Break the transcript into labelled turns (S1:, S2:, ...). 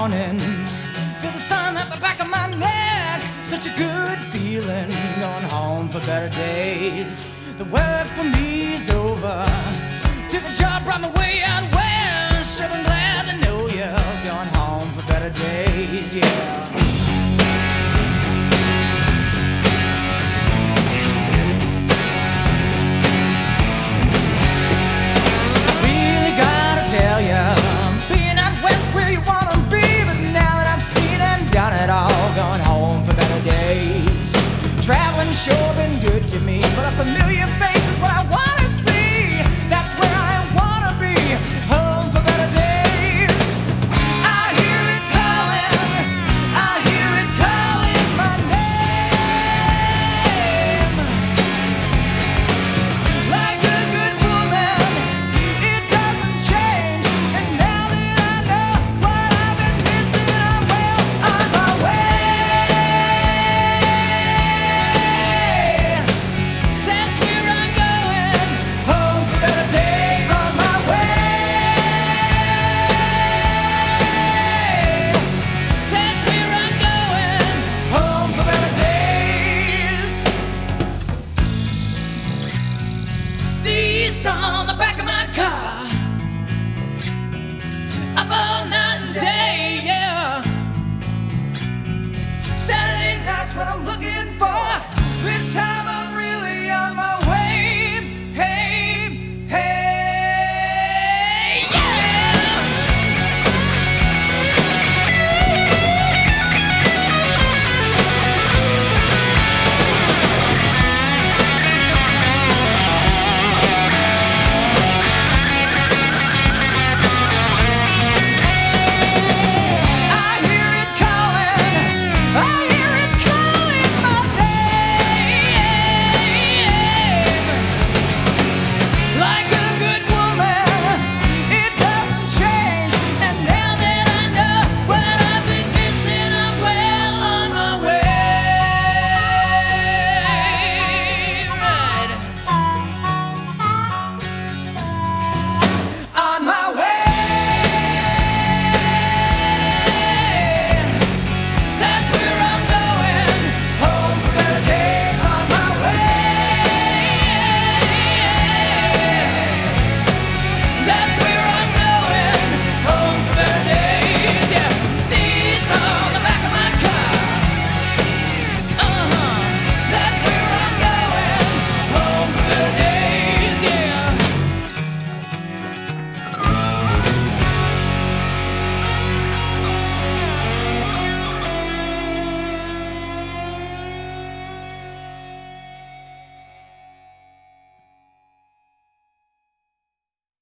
S1: morning. Feel the sun at the back of my neck. Such a good feeling, going home for better days. The work for me's over. Took a job, brought me way out west. Sure, I'm glad to know you're going home for better days, yeah. Tell ya, being out west where you wanna be, but now that I've seen and done it all, going home for better days. Traveling sure been good to me, but a familiar face is what I wanna see. That's where I wanna be, home for better days. I hear it calling, I hear it calling my name. Like a good woman, it doesn't change. And now that I know what I've been missing, I'm well on my way. That's where I'm going, home for better days, on my way. That's where I'm going, home for better days. Seats on the back of my car, up all night.